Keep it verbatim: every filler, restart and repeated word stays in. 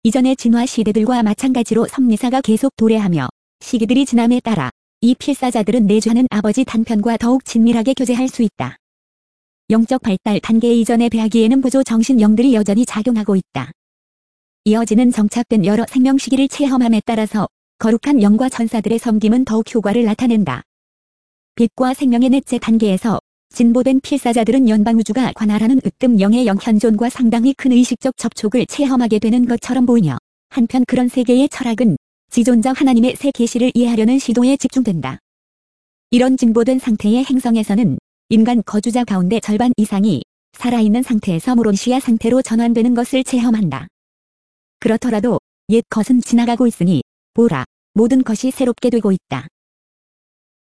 이전의 진화 시대들과 마찬가지로 섭리사가 계속 도래하며 시기들이 지남에 따라 이 필사자들은 내주하는 아버지 단편과 더욱 친밀하게 교제할 수 있다. 영적 발달 단계 이전의 배아기에는 보조 정신령들이 여전히 작용하고 있다. 이어지는 정착된 여러 생명 시기를 체험함에 따라서 거룩한 영과 천사들의 섬김은 더욱 효과를 나타낸다. 빛과 생명의 넷째 단계에서 진보된 필사자들은 연방우주가 관할하는 으뜸 영의 영현존과 상당히 큰 의식적 접촉을 체험하게 되는 것처럼 보이며, 한편 그런 세계의 철학은 지존자 하나님의 새 계시를 이해하려는 시도에 집중된다. 이런 진보된 상태의 행성에서는 인간 거주자 가운데 절반 이상이 살아있는 상태에서 모론시아 상태로 전환되는 것을 체험한다. 그렇더라도 옛 것은 지나가고 있으니 보라, 모든 것이 새롭게 되고 있다.